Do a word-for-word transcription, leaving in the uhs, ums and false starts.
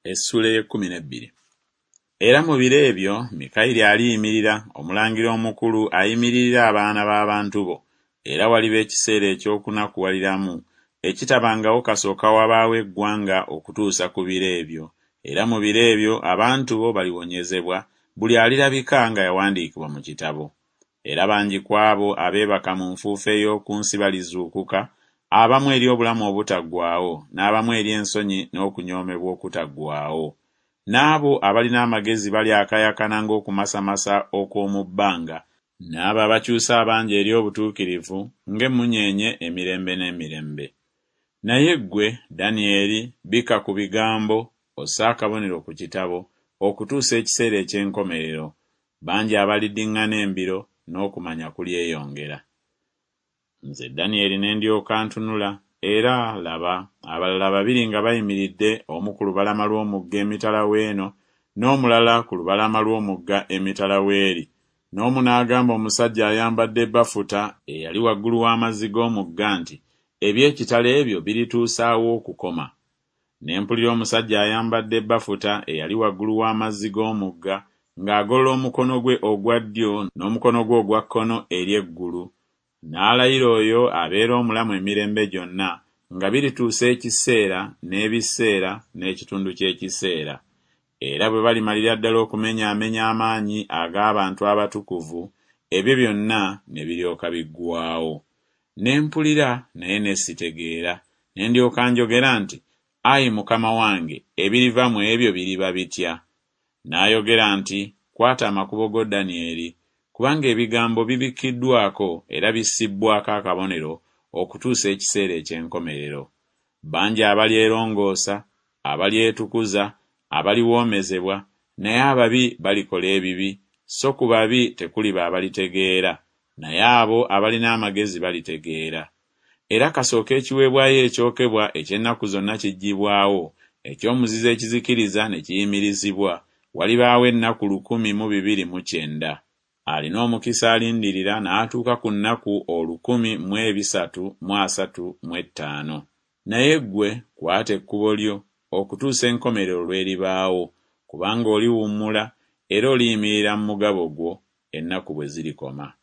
essula y'ekkumi n'ebbiri. Era mu biro ebyo Mikayiri aliyimirira, omulangira omukulu ayimiririra abaana b'abantu bo, era waliba ekiseera eky'okunakuwaliramu ekitabangawo kasooka wabaawo eggwanga okutuusa ku biro ebyo. Era mu biro ebyo abantu bo baliwonyezebwa, buli alirabika nga yawandiikibwa mu kitabo. Era bangi ku abo abeebaka mu nfuufu ey'oku nsi balizuukuka, abamu eri obulamu obutaggwaawo, n'abamu eri ensonyi n'okunyoomebwa okutaggwaawo. N'abo abalina amagezi balyakayakana ng'okumasamasa okw'omu bbanga, n'abo abakyusa abangi eri obutuukirivu ng'emmunyeenye emirembe n'emirembe. Naye ggwe, Danyeri, bika ku bigambo, ossa akabonero ku kitabo, okutuusa ekiseera eky'enkomerero. Bangi abaliddiŋŋana embiro, n'okumanya kulyeyongera. Nze Danyeri ne ndyoka ntunula, era laba, abalala babiri nga bayimiridde, omu ku lubalama lw'omugga emitala w'eno, n'omulala ku lubalama lw'omugga emitala w'eri. N'omu n'agamba omusajja ayambadde bafuta eyali waggulu w'amazzi g'omugga nti, eby'ekitalo ebyo birituusaawo okukoma. Ne mpulira omusajja ayambadde bafuta eyali waggulu w'amazzi g'omugga ng'agolola omukono gwe ogwa ddyo n'omukono gwe ogwa kkono eri eggulu. N'alayira oyo abeera omulamu emirembe gyonna nga birituusa ekiseera n'ebiseera n'ekitundu ky'ekiseera. Era bwe balimalira ddala okumenyaamenya amaanyi ag'abantu abatukuvu, ebyo byonna ne biryoka biggwaawo. Ne mpulira naye ne sitegeera, ne ndyoka njogera nti, Ayi Mukama wange, ebiriva mu ebyo biriba bitya? N'ayogera nti, kwata amakubo go Danyeri, kubanga ebigambo bibikkiddwako era bissibbwako akabonero okutuusa ekiseera eky'enkomerero. Bangi abalyerongoosa, abalyetukuza, abaliwoomezebwa, naye ababi balikola ebibi, so ku babi tekuliba abalitegeera, naye abo abalina amagezi balitegeera. Era kasooka ekiweebwayo ekyokebwa eky'ennaku zonna kiggyibwawo, eky'omuzizo ekizikiriza ne kiyimirizibwa, walibaawo ennaku lukumi mu bibiri mu kyenda. Alina omukisa alindirira n'atuuka ku nnaku olukumi mu ebisatu mu asatu mu ettaano. Naye ggwe kwata ekkubo lyo okutuusa enkomerero lw'eribaawo, kubanga oliwummula era oliyimirira mu mugabo gwo ennaku bwe zirikoma.